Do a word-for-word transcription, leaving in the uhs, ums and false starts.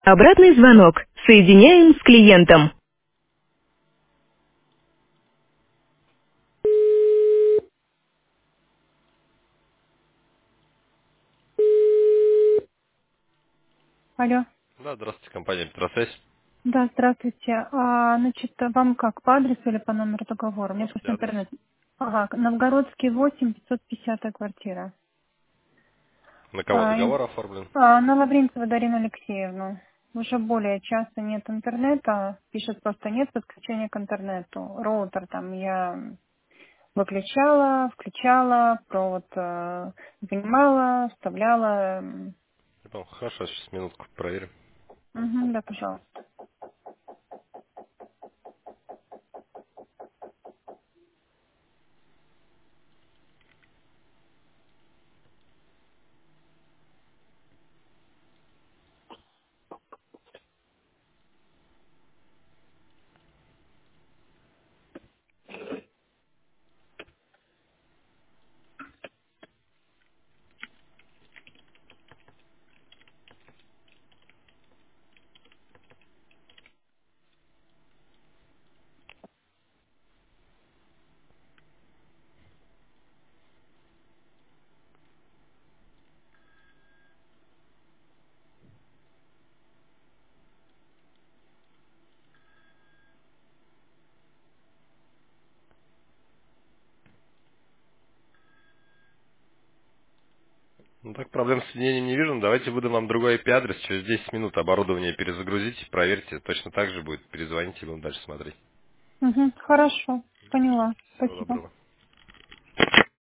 Обратный звонок. Соединяем с клиентом. Алло. Да, здравствуйте, компания Петросвязь. Да, здравствуйте. А, значит, вам как, по адресу или по номеру договора? У меня Можете просто адрес? интернет. Ага, Новгородский восемь, пятьсот пятидесятая квартира. На кого А, и- договор оформлен? а, на Лавринцева Дарину Алексеевну. Уже более часто нет интернета. Пишет просто нет подключения к интернету. Роутер там я выключала, включала, провод э, вынимала, вставляла. Ну, хорошо, сейчас минутку проверим. Угу, да, пожалуйста. Ну так, проблем с соединением не вижу. но Давайте выдам вам другой I P-адрес. Через десять минут оборудование перезагрузите, проверьте. Точно так же будет. Перезвоните, будем дальше смотреть. Угу, хорошо, поняла. Всего Спасибо. доброго.